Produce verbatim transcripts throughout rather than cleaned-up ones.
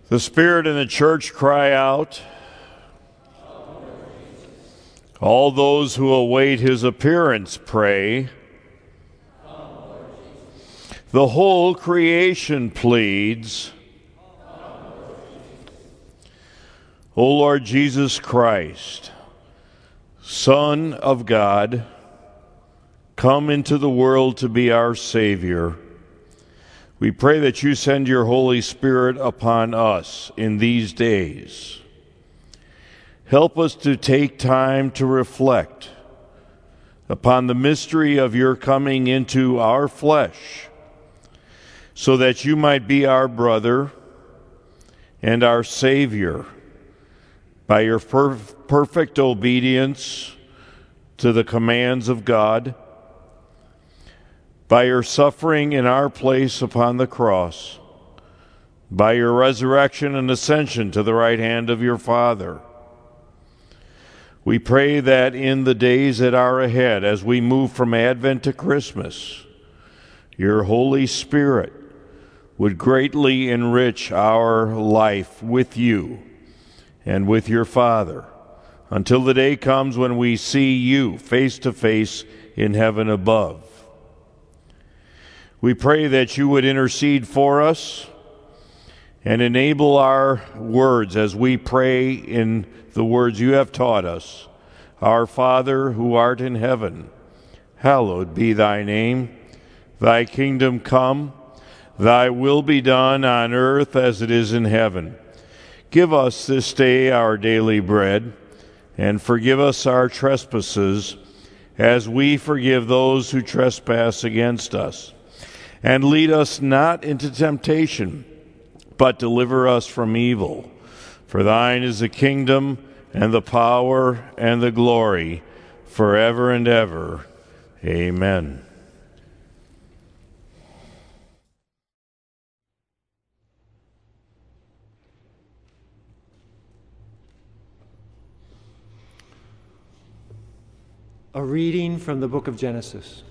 The Spirit and the church cry out. All those who await his appearance pray. The whole creation pleads. O Lord Jesus Christ, Son of God, come into the world to be our Savior. We pray that you send your Holy Spirit upon us in these days. Help us to take time to reflect upon the mystery of your coming into our flesh, so that you might be our brother and our Savior by your per- perfect obedience to the commands of God, by your suffering in our place upon the cross, by your resurrection and ascension to the right hand of your Father. We pray that in the days that are ahead, as we move from Advent to Christmas, your Holy Spirit would greatly enrich our life with you and with your Father, until the day comes when we see you face to face in heaven above. We pray that you would intercede for us and enable our words as we pray in the words you have taught us. Our Father, who art in heaven, hallowed be thy name. Thy kingdom come, thy will be done on earth as it is in heaven. Give us this day our daily bread, and forgive us our trespasses, as we forgive those who trespass against us. And lead us not into temptation, but deliver us from evil. For thine is the kingdom, and the power, and the glory, forever and ever. Amen. A reading from the book of Genesis.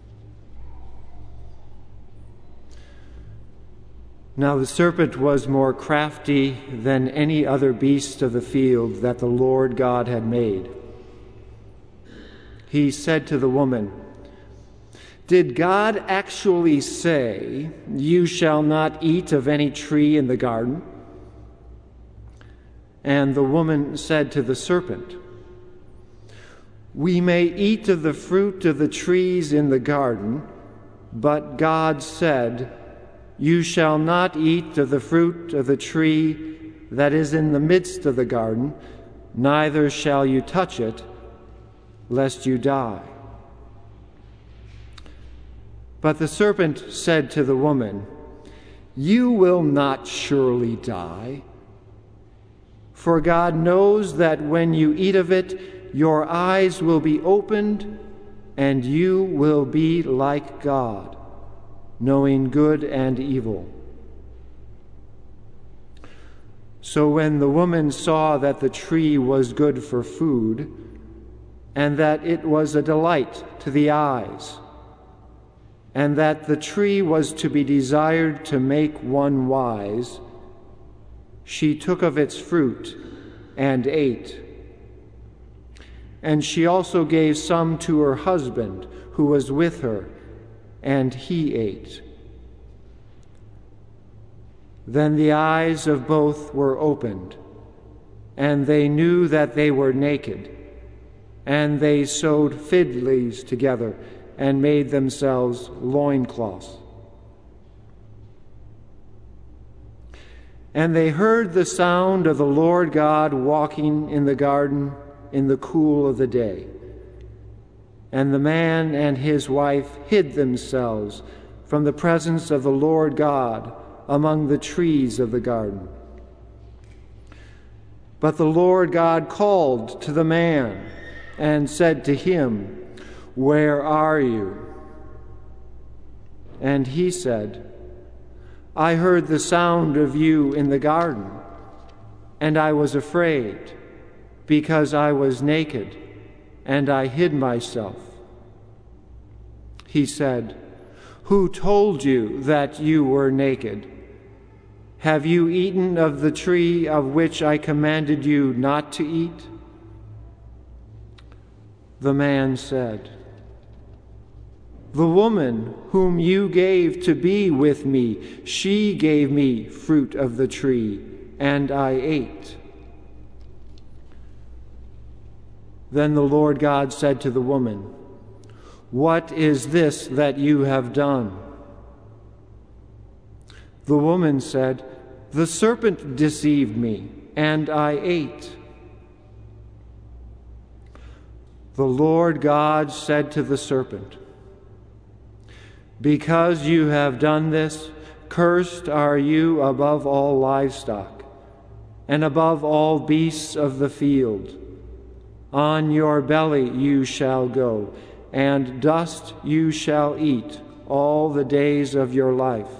Now the serpent was more crafty than any other beast of the field that the Lord God had made. He said to the woman, "Did God actually say, 'You shall not eat of any tree in the garden'?" And the woman said to the serpent, "We may eat of the fruit of the trees in the garden, but God said, 'You shall not eat of the fruit of the tree that is in the midst of the garden, neither shall you touch it, lest you die.' But the serpent said to the woman, 'You will not surely die. For God knows that when you eat of it, your eyes will be opened, and you will be like God, knowing good and evil.' So when the woman saw that the tree was good for food, and that it was a delight to the eyes, and that the tree was to be desired to make one wise, she took of its fruit and ate. And she also gave some to her husband who was with her, and he ate. Then the eyes of both were opened, and they knew that they were naked, and they sewed fig leaves together and made themselves loincloths. And they heard the sound of the Lord God walking in the garden in the cool of the day. And the man and his wife hid themselves from the presence of the Lord God among the trees of the garden. But the Lord God called to the man and said to him, "Where are you?" And he said, "I heard the sound of you in the garden, and I was afraid, because I was naked, and I hid myself." He said, "Who told you that you were naked? Have you eaten of the tree of which I commanded you not to eat?" The man said, "The woman whom you gave to be with me, she gave me fruit of the tree, and I ate." Then the Lord God said to the woman, "What is this that you have done?" The woman said, "The serpent deceived me, and I ate." The Lord God said to the serpent, "Because you have done this, cursed are you above all livestock, and above all beasts of the field. On your belly you shall go, and dust you shall eat all the days of your life.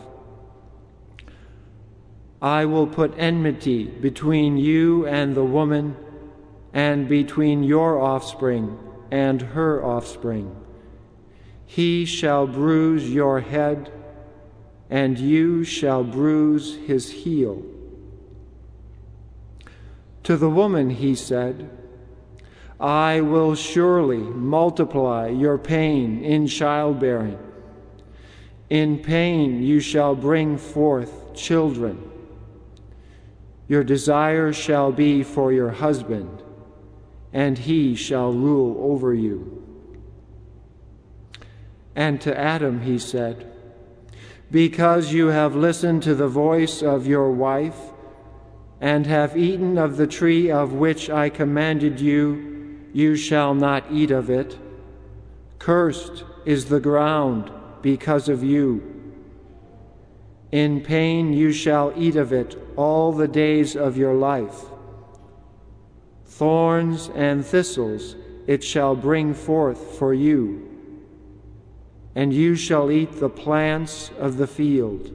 I will put enmity between you and the woman, and between your offspring and her offspring. He shall bruise your head, and you shall bruise his heel." To the woman he said, "I will surely multiply your pain in childbearing. In pain you shall bring forth children. Your desire shall be for your husband, and he shall rule over you." And to Adam he said, "Because you have listened to the voice of your wife, and have eaten of the tree of which I commanded you, you shall not eat of it. Cursed is the ground because of you. In pain you shall eat of it all the days of your life. Thorns and thistles it shall bring forth for you, and you shall eat the plants of the field.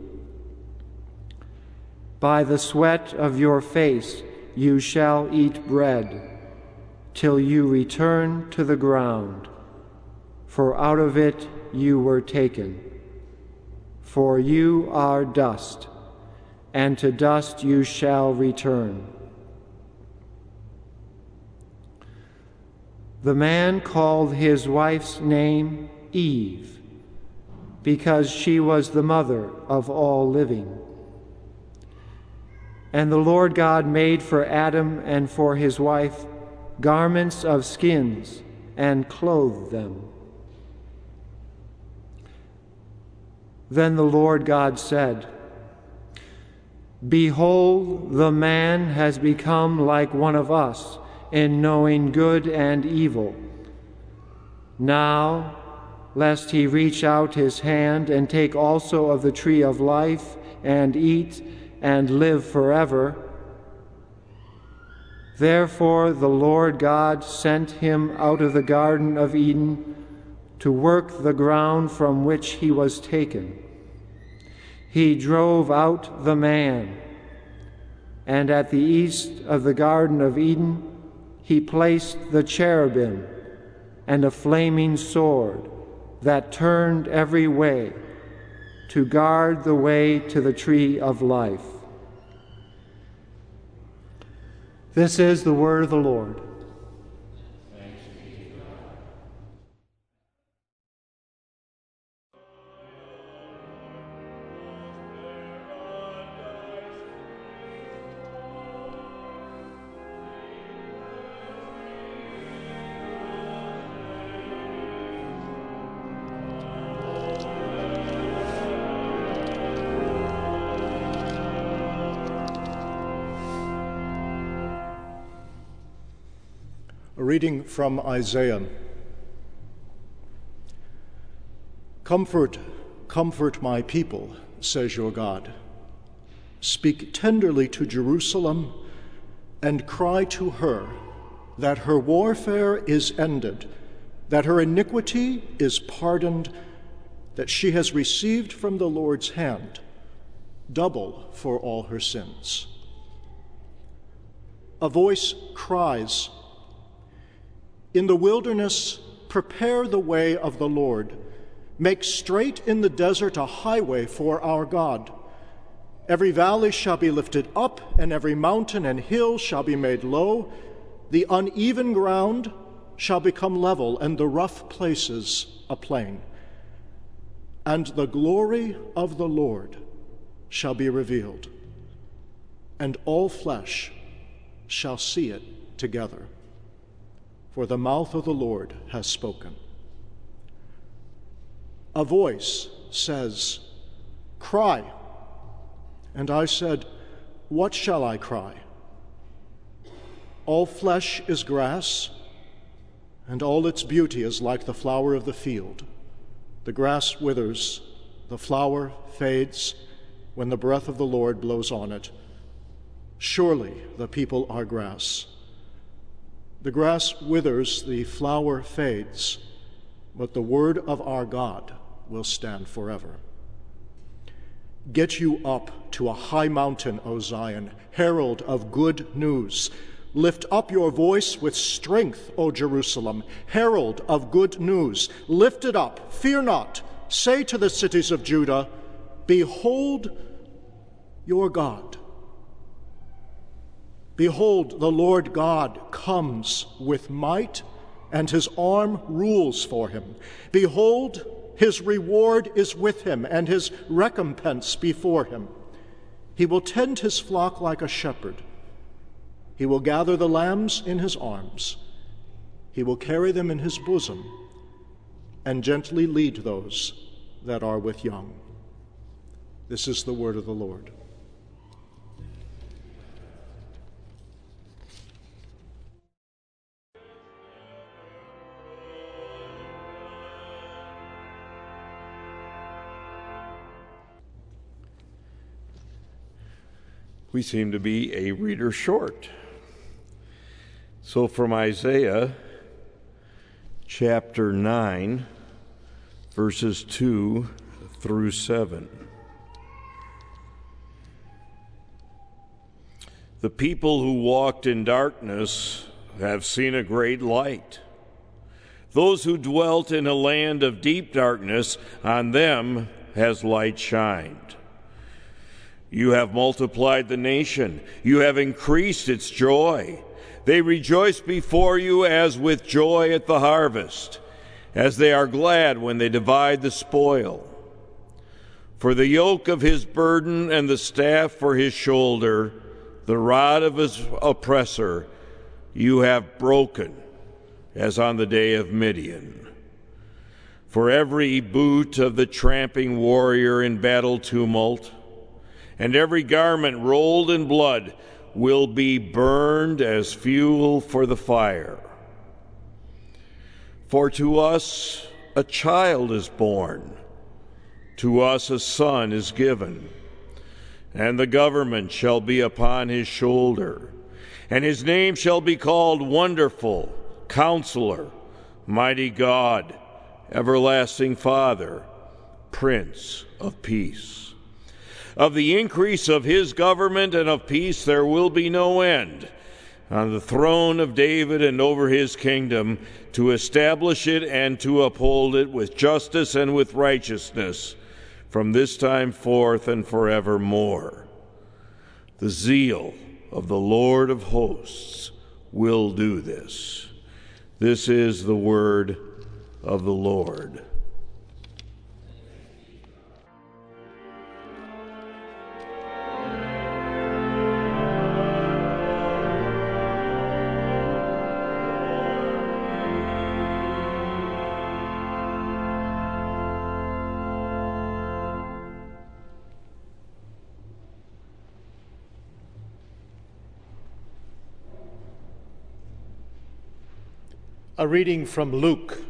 By the sweat of your face you shall eat bread, till you return to the ground, for out of it you were taken. For you are dust, and to dust you shall return." The man called his wife's name Eve, because she was the mother of all living. And the Lord God made for Adam and for his wife garments of skins and clothed them. Then the Lord God said, "Behold, the man has become like one of us in knowing good and evil. Now, lest he reach out his hand and take also of the tree of life and eat and live forever." Therefore the Lord God sent him out of the Garden of Eden to work the ground from which he was taken. He drove out the man, and at the east of the Garden of Eden he placed the cherubim and a flaming sword that turned every way to guard the way to the tree of life. This is the word of the Lord. Thanks be to God. A reading from Isaiah. "Comfort, comfort my people, says your God. Speak tenderly to Jerusalem and cry to her that her warfare is ended, that her iniquity is pardoned, that she has received from the Lord's hand double for all her sins." A voice cries, "In the wilderness, prepare the way of the Lord. Make straight in the desert a highway for our God. Every valley shall be lifted up, and every mountain and hill shall be made low. The uneven ground shall become level, and the rough places a plain. And the glory of the Lord shall be revealed, and all flesh shall see it together. For the mouth of the Lord has spoken. A voice says, "Cry." And I said, "What shall I cry?" All flesh is grass, and all its beauty is like the flower of the field. The grass withers, the flower fades when the breath of the Lord blows on it. Surely the people are grass. The grass withers, the flower fades, but the word of our God will stand forever. Get you up to a high mountain, O Zion, herald of good news. Lift up your voice with strength, O Jerusalem, herald of good news. Lift it up, fear not. Say to the cities of Judah, "Behold your God." Behold, the Lord God comes with might, and his arm rules for him. Behold, his reward is with him, and his recompense before him. He will tend his flock like a shepherd. He will gather the lambs in his arms. He will carry them in his bosom, and gently lead those that are with young. This is the word of the Lord. We seem to be a reader short. So from Isaiah chapter nine, verses two through seven. The people who walked in darkness have seen a great light. Those who dwelt in a land of deep darkness, on them has light shined. You have multiplied the nation. You have increased its joy. They rejoice before you as with joy at the harvest, as they are glad when they divide the spoil. For the yoke of his burden and the staff for his shoulder, the rod of his oppressor, you have broken, as on the day of Midian. For every boot of the tramping warrior in battle tumult, and every garment rolled in blood will be burned as fuel for the fire. For to us a child is born, to us a son is given, and the government shall be upon his shoulder, and his name shall be called Wonderful, Counselor, Mighty God, Everlasting Father, Prince of Peace. Of the increase of his government and of peace there will be no end, on the throne of David and over his kingdom, to establish it and to uphold it with justice and with righteousness, from this time forth and forevermore. The zeal of the Lord of hosts will do this. This is the word of the Lord. A reading from Luke.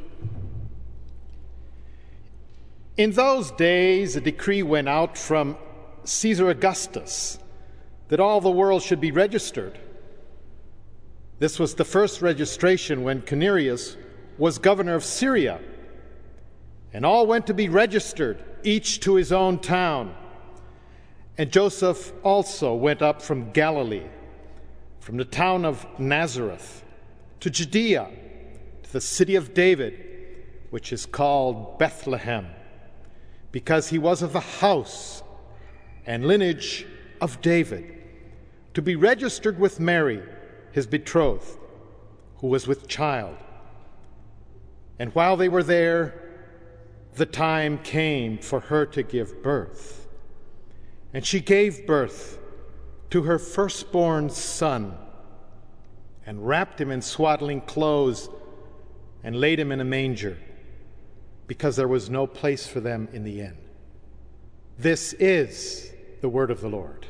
In those days, a decree went out from Caesar Augustus that all the world should be registered. This was the first registration when Quirinius was governor of Syria, and all went to be registered, each to his own town. And Joseph also went up from Galilee, from the town of Nazareth, to Judea, the city of David, which is called Bethlehem, because he was of the house and lineage of David, to be registered with Mary, his betrothed, who was with child. And while they were there, the time came for her to give birth. And she gave birth to her firstborn son, and wrapped him in swaddling clothes, and laid him in a manger, because there was no place for them in the inn. This is the word of the Lord.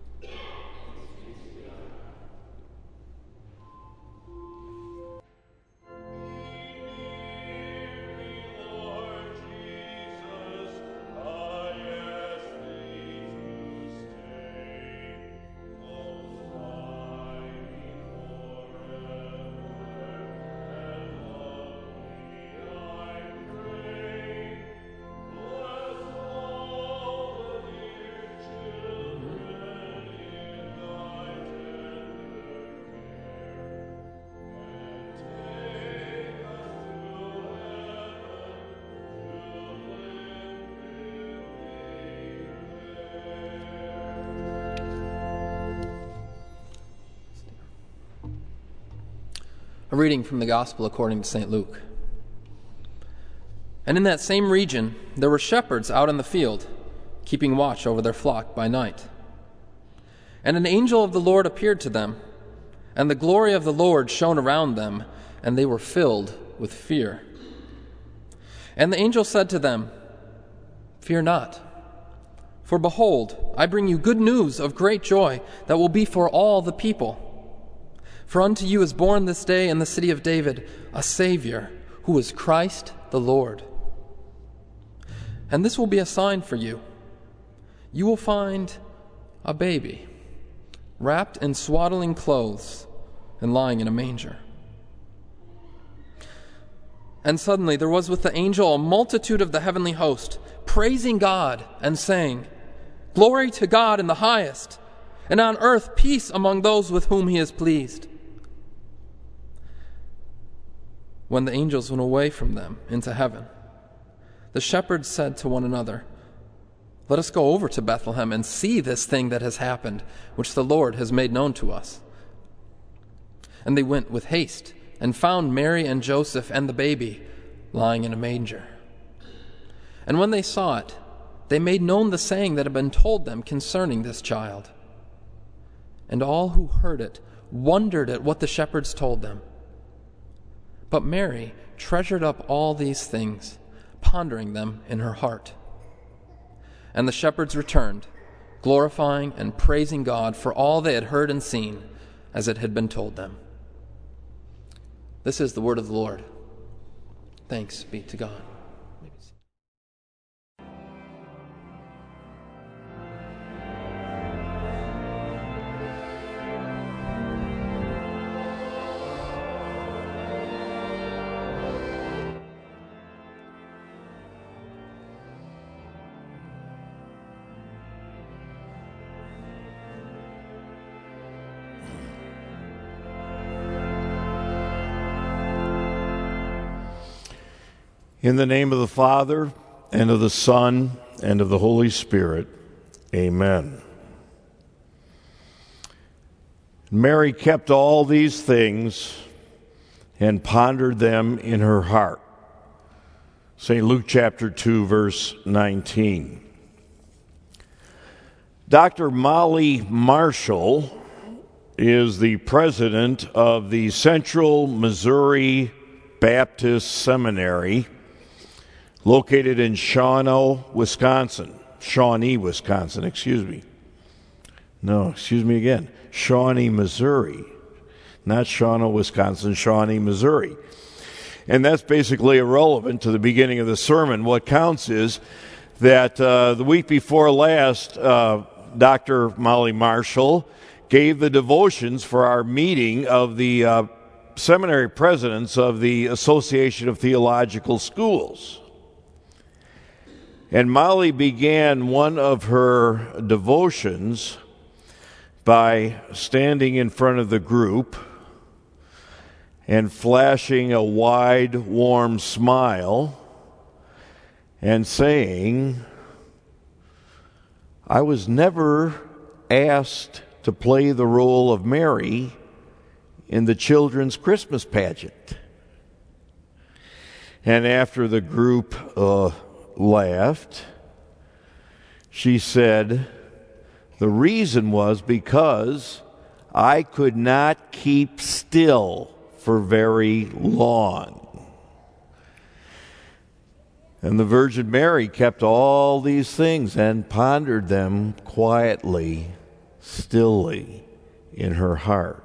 A reading from the Gospel according to Saint Luke. And in that same region there were shepherds out in the field, keeping watch over their flock by night. And an angel of the Lord appeared to them, and the glory of the Lord shone around them, and they were filled with fear. And the angel said to them, "Fear not, for behold, I bring you good news of great joy that will be for all the people. For unto you is born this day in the city of David a Savior, who is Christ the Lord. And this will be a sign for you. You will find a baby, wrapped in swaddling clothes and lying in a manger." And suddenly there was with the angel a multitude of the heavenly host, praising God and saying, "Glory to God in the highest, and on earth peace among those with whom he is pleased." When the angels went away from them into heaven, the shepherds said to one another, "Let us go over to Bethlehem and see this thing that has happened, which the Lord has made known to us." And they went with haste and found Mary and Joseph and the baby lying in a manger. And when they saw it, they made known the saying that had been told them concerning this child. And all who heard it wondered at what the shepherds told them. But Mary treasured up all these things, pondering them in her heart. And the shepherds returned, glorifying and praising God for all they had heard and seen, as it had been told them. This is the word of the Lord. Thanks be to God. In the name of the Father, and of the Son, and of the Holy Spirit, amen. Mary kept all these things and pondered them in her heart. Saint Luke chapter two, verse nineteen. Doctor Molly Marshall is the president of the Central Missouri Baptist Seminary, located in Shawnee, Wisconsin. Shawnee, Wisconsin, excuse me. No, excuse me again. Shawnee, Missouri. Not Shawnee, Wisconsin, Shawnee, Missouri. And that's basically irrelevant to the beginning of the sermon. What counts is that uh, the week before last, uh, Doctor Molly Marshall gave the devotions for our meeting of the uh, seminary presidents of the Association of Theological Schools. And Molly began one of her devotions by standing in front of the group and flashing a wide, warm smile and saying, I was never asked to play the role of Mary in the children's Christmas pageant. And after the group uh, laughed, she said, the reason was because I could not keep still for very long. And the Virgin Mary kept all these things and pondered them quietly, stilly in her heart.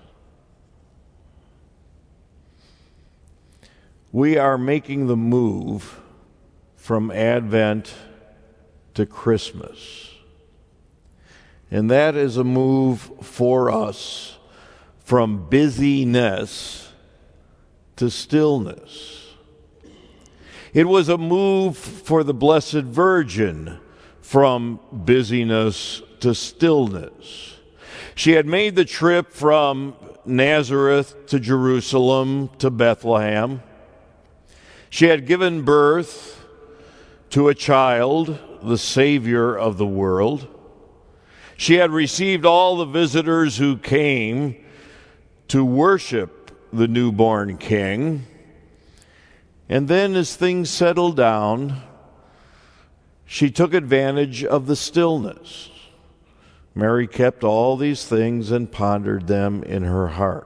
We are making the move from Advent to Christmas. And that is a move for us from busyness to stillness. It was a move for the Blessed Virgin from busyness to stillness. She had made the trip from Nazareth to Jerusalem to Bethlehem. She had given birth to a child, the Savior of the world. She had received all the visitors who came to worship the newborn King. And then as things settled down, she took advantage of the stillness. Mary kept all these things and pondered them in her heart.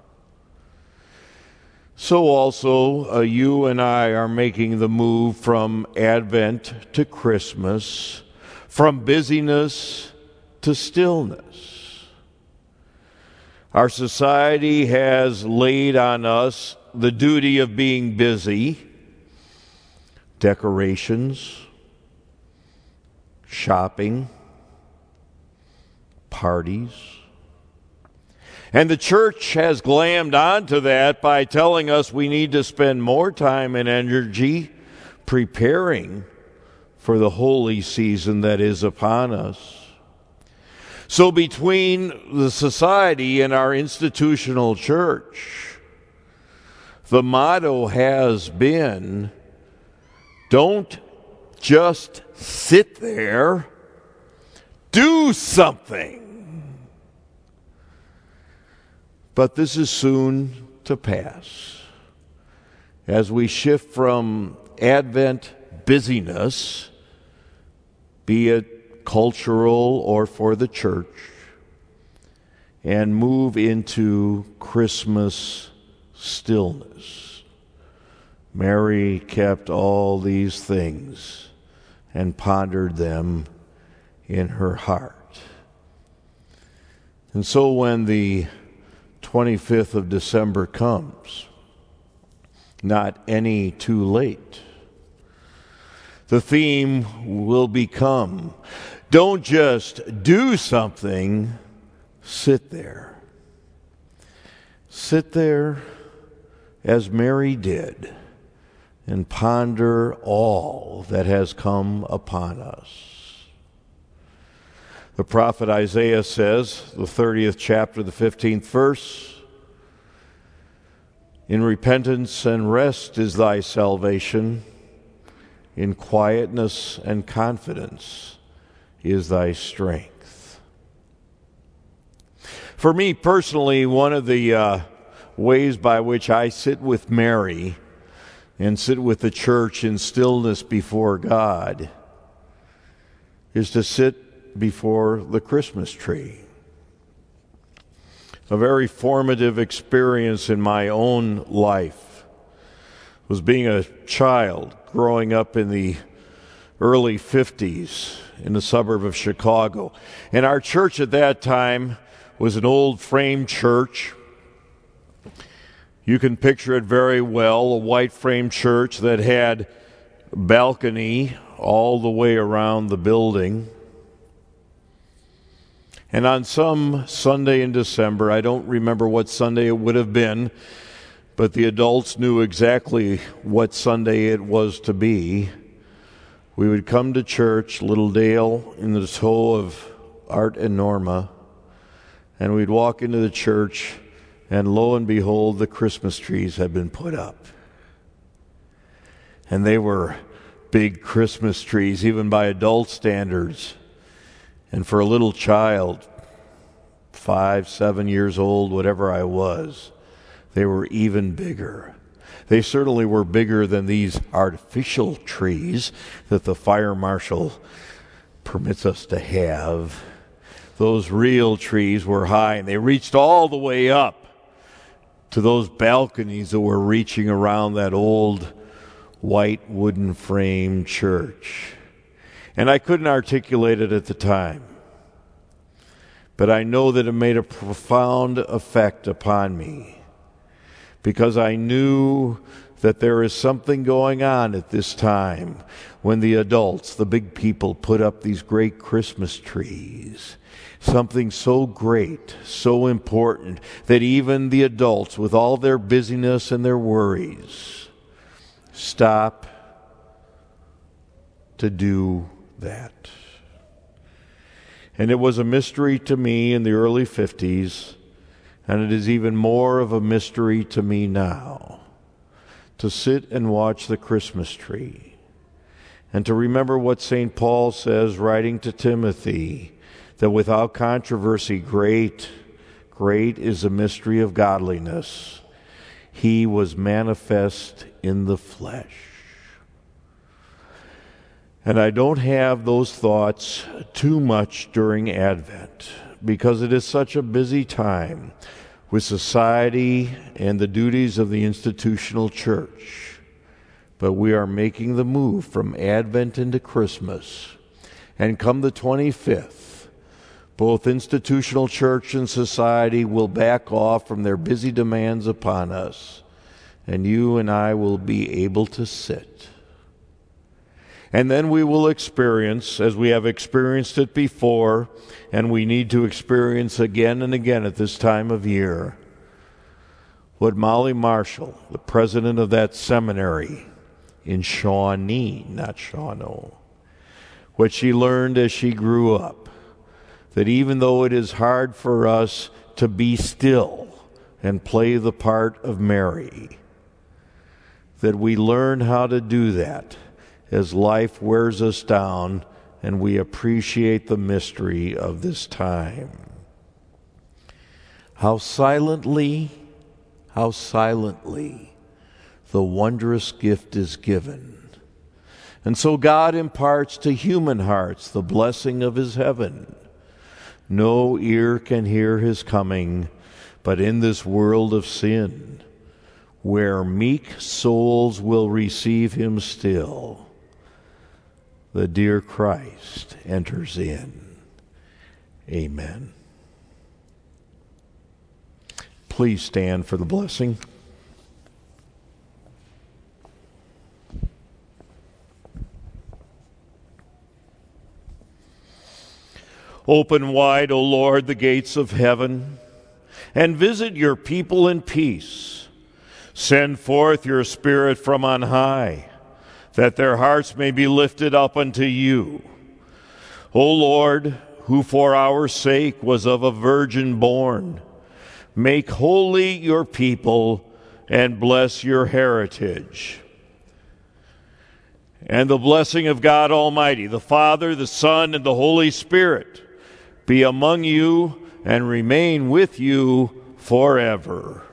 So also, uh, you and I are making the move from Advent to Christmas, from busyness to stillness. Our society has laid on us the duty of being busy, decorations, shopping, parties. And the church has glammed onto that by telling us we need to spend more time and energy preparing for the holy season that is upon us. So between the society and our institutional church, the motto has been, don't just sit there, do something. But this is soon to pass. As we shift from Advent busyness, be it cultural or for the church, and move into Christmas stillness. Mary kept all these things and pondered them in her heart. And so when the twenty-fifth of December comes, not any too late, the theme will become, don't just do something, sit there. Sit there as Mary did and ponder all that has come upon us. The prophet Isaiah says, the thirtieth chapter, the fifteenth verse, in repentance and rest is thy salvation, in quietness and confidence is thy strength. For me personally, one of the uh, ways by which I sit with Mary and sit with the church in stillness before God is to sit before the Christmas tree. A very formative experience in my own life was being a child growing up in the early fifties in the suburb of Chicago. And our church at that time was an old frame church. You can picture it very well, a white frame church that had a balcony all the way around the building. And on some Sunday in December, I don't remember what Sunday it would have been, but the adults knew exactly what Sunday it was to be. We would come to church, little Dale in the tow of Art and Norma, and we'd walk into the church, and lo and behold, the Christmas trees had been put up. And they were big Christmas trees, even by adult standards. And for a little child, five, seven years old, whatever I was, they were even bigger. They certainly were bigger than these artificial trees that the fire marshal permits us to have. Those real trees were high, and they reached all the way up to those balconies that were reaching around that old white wooden frame church. And I couldn't articulate it at the time, but I know that it made a profound effect upon me, because I knew that there is something going on at this time when the adults, the big people, put up these great Christmas trees. Something so great, so important, that even the adults, with all their busyness and their worries, stop to do that. And it was a mystery to me in the early fifties, and it is even more of a mystery to me now, to sit and watch the Christmas tree, and to remember what Saint Paul says, writing to Timothy, that without controversy, great, great is the mystery of godliness. He was manifest in the flesh. And I don't have those thoughts too much during Advent, because it is such a busy time with society and the duties of the institutional church. But we are making the move from Advent into Christmas. And come the twenty-fifth, both institutional church and society will back off from their busy demands upon us, and you and I will be able to sit. And then we will experience, as we have experienced it before, and we need to experience again and again at this time of year, what Molly Marshall, the president of that seminary in Shawnee, not Shawano, what she learned as she grew up, that even though it is hard for us to be still and play the part of Mary, that we learn how to do that as life wears us down and we appreciate the mystery of this time. How silently, how silently the wondrous gift is given. And so God imparts to human hearts the blessing of his heaven. No ear can hear his coming, but in this world of sin, where meek souls will receive him still, the dear Christ enters in. Amen. Please stand for the blessing. Open wide, O Lord, the gates of heaven, and visit your people in peace. Send forth your Spirit from on high, that their hearts may be lifted up unto you. O Lord, who for our sake was of a virgin born, make holy your people and bless your heritage. And the blessing of God Almighty, the Father, the Son, and the Holy Spirit be among you and remain with you forever.